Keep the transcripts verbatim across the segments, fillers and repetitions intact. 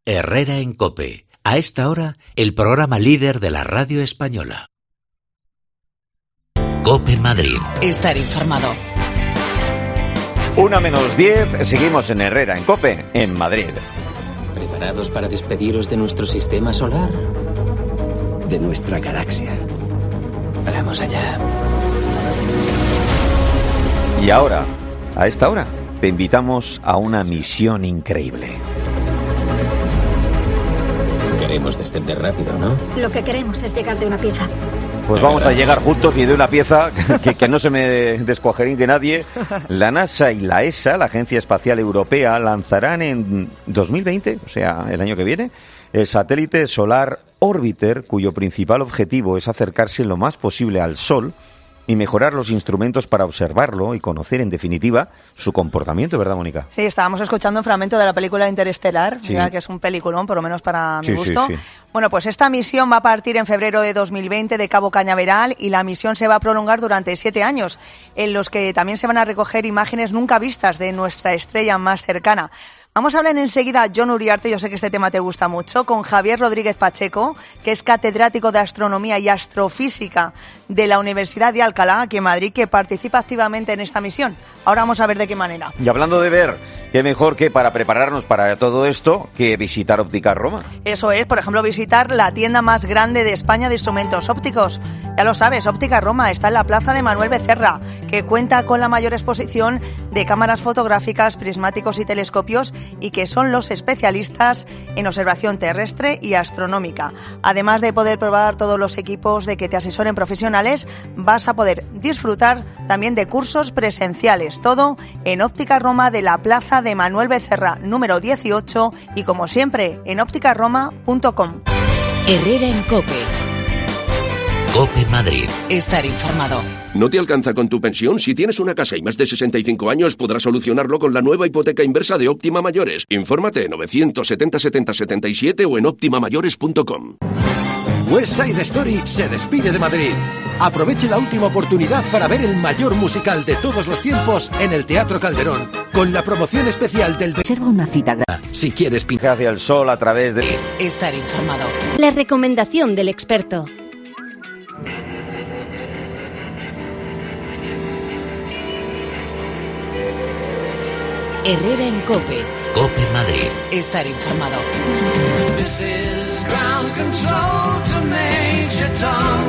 Herrera en COPE. A esta hora, el programa líder de la radio española. COPE Madrid. Estar informado. Una menos diez, seguimos en Herrera en COPE, en Madrid. ¿Preparados para despediros de nuestro sistema solar? De nuestra galaxia. Vamos allá. Y ahora, a esta hora, te invitamos a una misión increíble. Queremos descender rápido, ¿no? Lo que queremos es llegar de una pieza. Pues vamos a llegar juntos y de una pieza que, que no se me descuajeringue nadie. La NASA y la E S A, la Agencia Espacial Europea, lanzarán en dos mil veinte, o sea, el año que viene, el satélite solar Orbiter, cuyo principal objetivo es acercarse lo más posible al Sol y mejorar los instrumentos para observarlo y conocer, en definitiva, su comportamiento, ¿verdad, Mónica? Sí, estábamos escuchando un fragmento de la película Interestelar, sí. que es un peliculón, por lo menos para mi sí, gusto. Sí, sí. Bueno, pues esta misión va a partir en febrero de dos mil veinte de Cabo Cañaveral y la misión se va a prolongar durante siete años, en los que también se van a recoger imágenes nunca vistas de nuestra estrella más cercana. Vamos a hablar enseguida, Jon Uriarte, yo sé que este tema te gusta mucho, con Javier Rodríguez Pacheco, que es catedrático de Astronomía y Astrofísica de la Universidad de Alcalá, aquí en Madrid, que participa activamente en esta misión. Ahora vamos a ver de qué manera. Y hablando de ver, qué mejor que para prepararnos para todo esto que visitar Óptica Roma. Eso es, por ejemplo, visitar la tienda más grande de España de instrumentos ópticos. Ya lo sabes, Óptica Roma está en la plaza de Manuel Becerra, que cuenta con la mayor exposición de cámaras fotográficas, prismáticos y telescopios, y que son los especialistas en observación terrestre y astronómica. Además de poder probar todos los equipos de que te asesoren profesionales, vas a poder disfrutar también de cursos presenciales. Todo en Óptica Roma de la plaza de Manuel Becerra, número dieciocho, y como siempre, en óptica roma punto com. Herrera en COPE. COPE Madrid. Estar informado. ¿No te alcanza con tu pensión? Si tienes una casa y más de sesenta y cinco años, podrás solucionarlo con la nueva hipoteca inversa de Óptima Mayores. Infórmate en novecientos setenta setenta setenta y siete o en óptima mayores punto com. West Side Story se despide de Madrid. Aproveche la última oportunidad para ver el mayor musical de todos los tiempos en el Teatro Calderón, con la promoción especial del... Reserva una cita. Si quieres pintar hacia el sol a través de... Estar informado. La recomendación del experto. Herrera en COPE. COPE Madrid. Estar informado. This is ground control to Major Tom.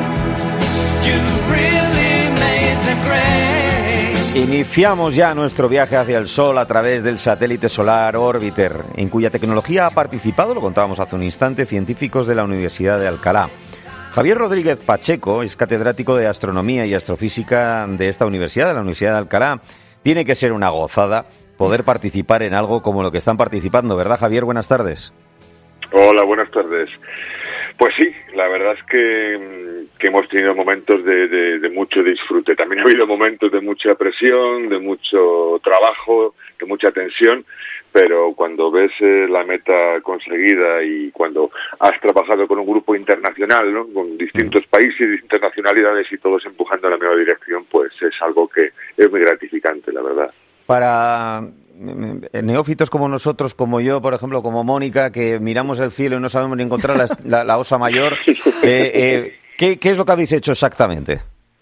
You've really made the grade. Iniciamos ya nuestro viaje hacia el Sol a través del satélite solar Orbiter, en cuya tecnología ha participado, lo contábamos hace un instante, científicos de la Universidad de Alcalá. Javier Rodríguez Pacheco es catedrático de Astronomía y Astrofísica de esta universidad, de la Universidad de Alcalá. Tiene que ser una gozada poder participar en algo como lo que están participando, ¿verdad, Javier? Buenas tardes. Hola, buenas tardes. Pues sí, la verdad es que, que hemos tenido momentos de, de, de mucho disfrute. También ha habido momentos de mucha presión, de mucho trabajo, de mucha tensión, pero cuando ves eh, la meta conseguida y cuando has trabajado con un grupo internacional, ¿no?, con distintos países y distintas nacionalidades y todos empujando en la misma dirección, pues es algo que es muy gratificante, la verdad. Para neófitos como nosotros, como yo, por ejemplo, como Mónica, que miramos el cielo y no sabemos ni encontrar la, la, la osa mayor, eh, eh, ¿qué, ¿qué es lo que habéis hecho exactamente?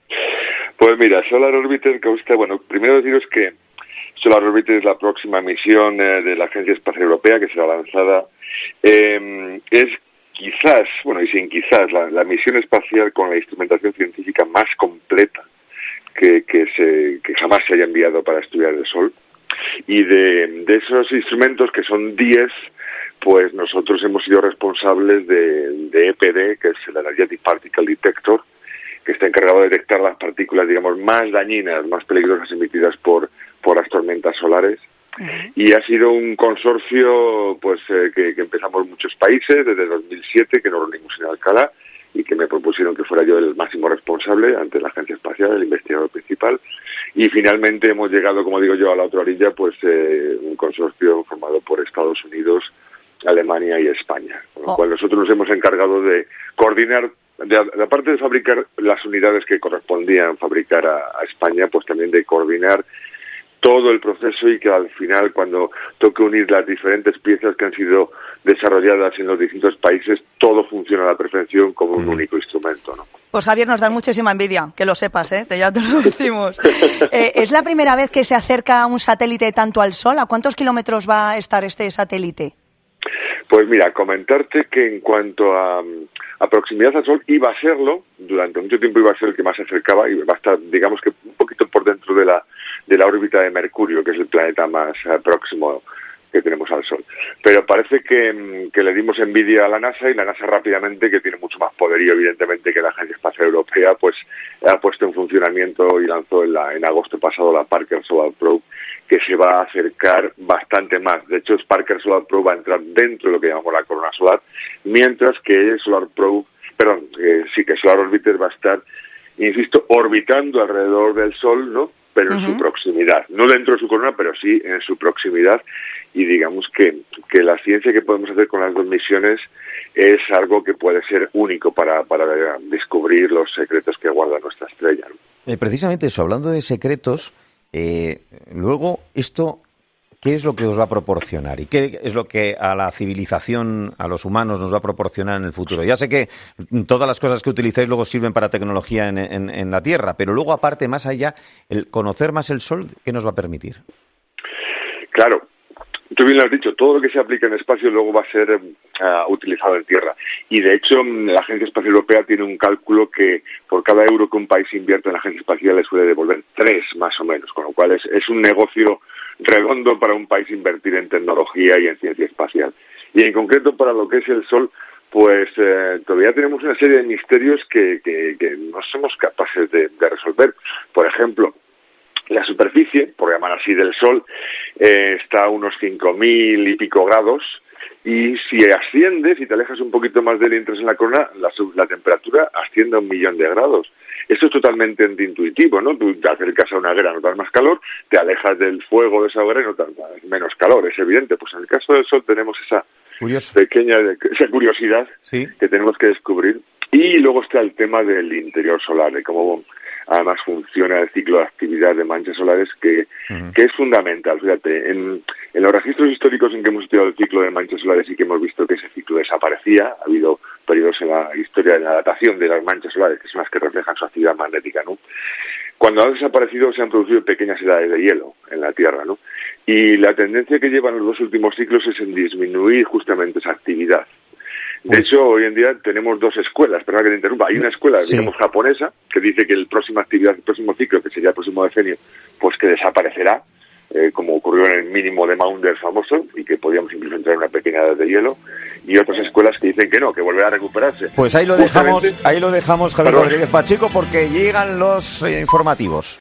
Pues mira, Solar Orbiter, que usted, bueno, primero deciros que Solar Orbiter es la próxima misión eh, de la Agencia Espacial Europea que será lanzada. Eh, es quizás, bueno, y sin quizás, la, la misión espacial con la instrumentación científica más completa que, que, se, que jamás se haya enviado para estudiar el Sol. Y de, de esos instrumentos, que son diez, pues nosotros hemos sido responsables de, de E P D, que es el Energetic Particle Detector, que está encargado de detectar las partículas, digamos, más dañinas, más peligrosas emitidas por, por las tormentas solares. Uh-huh. Y ha sido un consorcio pues eh, que, que empezamos muchos países, desde dos mil siete, que nos reunimos en Alcalá, y que me propusieron que fuera yo el máximo responsable ante la Agencia Espacial, el investigador principal, y finalmente hemos llegado, como digo yo, a la otra orilla, pues eh, un consorcio formado por Estados Unidos, Alemania y España, con lo oh. cual nosotros nos hemos encargado de coordinar, de, de aparte de fabricar las unidades que correspondían fabricar a, a España, pues también de coordinar todo el proceso y que al final, cuando toque unir las diferentes piezas que han sido desarrolladas en los distintos países, todo funciona a la perfección como un mm. único instrumento, ¿no? Pues Javier, nos da muchísima envidia, que lo sepas, ¿eh? Ya te lo decimos. eh, ¿Es la primera vez que se acerca un satélite tanto al Sol? ¿A cuántos kilómetros va a estar este satélite? Pues mira, comentarte que en cuanto a, a proximidad al Sol, iba a serlo, durante mucho tiempo iba a ser el que más se acercaba y va a estar, digamos que un poquito por dentro de la, de la órbita de Mercurio, que es el planeta más uh, próximo que tenemos al Sol. Pero parece que, que le dimos envidia a la NASA y la NASA rápidamente, que tiene mucho más poderío evidentemente que la Agencia Espacial Europea, pues ha puesto en funcionamiento y lanzó en, la, en agosto pasado la Parker Solar Probe, que se va a acercar bastante más. De hecho, Parker Solar Probe va a entrar dentro de lo que llamamos la corona solar, mientras que Solar Probe, perdón, eh, sí que Solar Orbiter va a estar, insisto, orbitando alrededor del Sol, ¿no? Pero en uh-huh. su proximidad, no dentro de su corona, pero sí en su proximidad, y digamos que, que la ciencia que podemos hacer con las dos misiones es algo que puede ser único para, para descubrir los secretos que guarda nuestra estrella, ¿no? Eh, precisamente eso, hablando de secretos, eh, luego esto, ¿qué es lo que os va a proporcionar? ¿Y qué es lo que a la civilización, a los humanos, nos va a proporcionar en el futuro? Ya sé que todas las cosas que utilizáis luego sirven para tecnología en, en, en la Tierra, pero luego, aparte, más allá, el conocer más el Sol, ¿qué nos va a permitir? Claro. Tú bien lo has dicho, todo lo que se aplica en espacio luego va a ser uh, utilizado en tierra. Y de hecho, la Agencia Espacial Europea tiene un cálculo que por cada euro que un país invierte en la agencia espacial le suele devolver tres más o menos, con lo cual es, es un negocio redondo para un país invertir en tecnología y en ciencia espacial. Y en concreto para lo que es el Sol, pues eh, todavía tenemos una serie de misterios que, que, que no somos capaces de, de resolver. Por ejemplo, la superficie, por llamar así, del Sol, eh, está a unos cinco mil y pico grados, y si asciendes y te alejas un poquito más de él y entras en la corona, la, la temperatura asciende a un millón de grados. Esto es totalmente antiintuitivo, ¿no? Tú te acercas a una hoguera, notas más calor, te alejas del fuego de esa hoguera y notas menos calor, es evidente. Pues en el caso del Sol tenemos esa Curioso. pequeña esa curiosidad ¿Sí? que tenemos que descubrir. Y luego está el tema del interior solar, de cómo además funciona el ciclo de actividad de manchas solares, que, uh-huh. que es fundamental. Fíjate, en, en los registros históricos en que hemos estudiado el ciclo de manchas solares y que hemos visto que ese ciclo desaparecía, ha habido periodos en la historia de la datación de las manchas solares, que son las que reflejan su actividad magnética, ¿no? Cuando han desaparecido se han producido pequeñas edades de hielo en la Tierra, ¿no? Y la tendencia que llevan los dos últimos ciclos es en disminuir justamente esa actividad. De hecho, hoy en día tenemos dos escuelas, perdón que te interrumpa. Hay una escuela, sí. digamos, japonesa, que dice que el próximo actividad, el próximo ciclo, que sería el próximo decenio, pues que desaparecerá, eh, como ocurrió en el mínimo de Maunder famoso, y que podíamos incluso entrar en una pequeña edad de hielo, y otras escuelas que dicen que no, que volverá a recuperarse. Pues ahí lo dejamos, ahí lo dejamos, Javier Rodríguez Pacheco, porque llegan los eh, informativos.